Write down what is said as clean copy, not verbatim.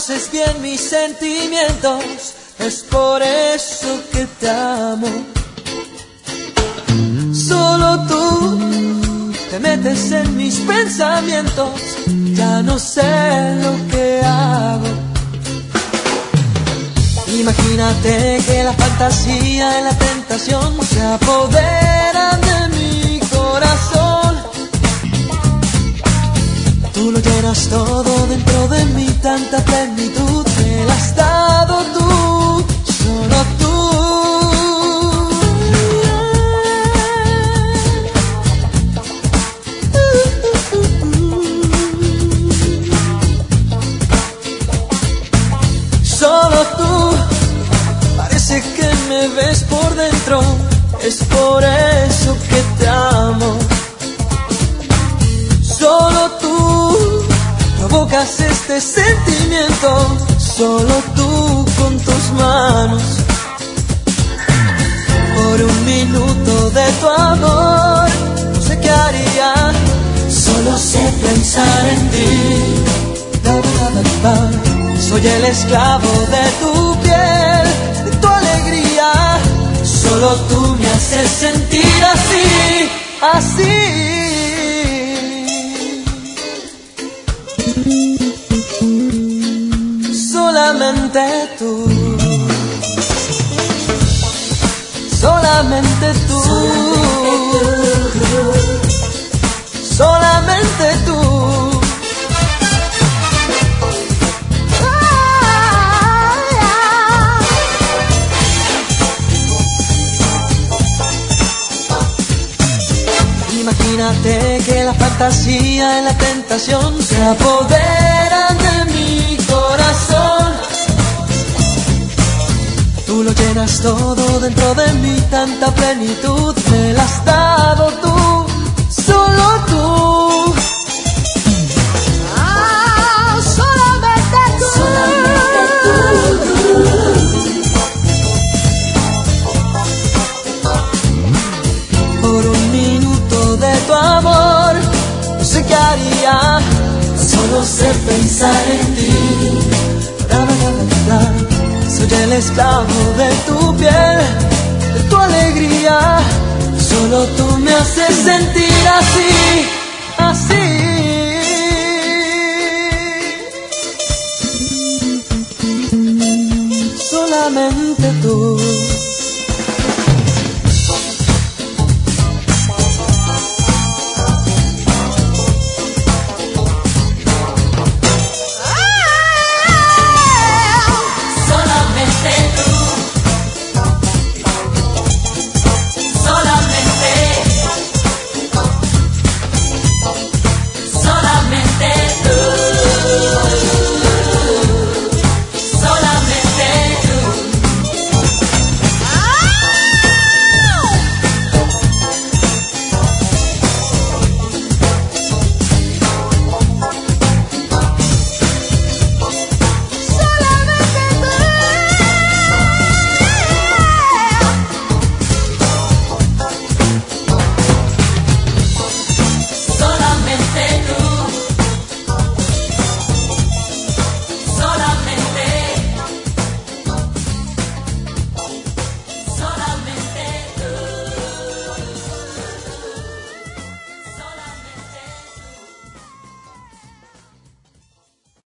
conoces bien mis sentimientos, es por eso que te amo. Solo tú te metes en mis pensamientos, ya no sé lo que hago. Imagínate que la fantasía y la tentación se apoderan de mi corazón. Tú lo llenas todo dentro de mí, tanta plenitud me la has dado tú, solo tú. Solo tú, parece que me ves por dentro, es por eso que te amo. Solo tú provocas este sentimiento, solo tú con tus manos. Por un minuto de tu amor, no sé qué haría, solo sé pensar en ti. Da, da, da, da. Soy el esclavo de tu piel, de tu alegría, solo tú me haces sentir así, así. Solamente tú, solamente tú, solamente tú. Imagínate que la fantasía y la tentación se apoderan de mi corazón. Tú lo llenas todo dentro de mí, tanta plenitud me la has dado tú, solo tú. Ah, solamente tú, solamente tú. Por un minuto de tu amor, no sé qué haría, solo sé pensar en ti. Da, da, da, da. Soy el esclavo de tu piel, de tu alegría, solo tú me haces sentir así, así. Solamente tú.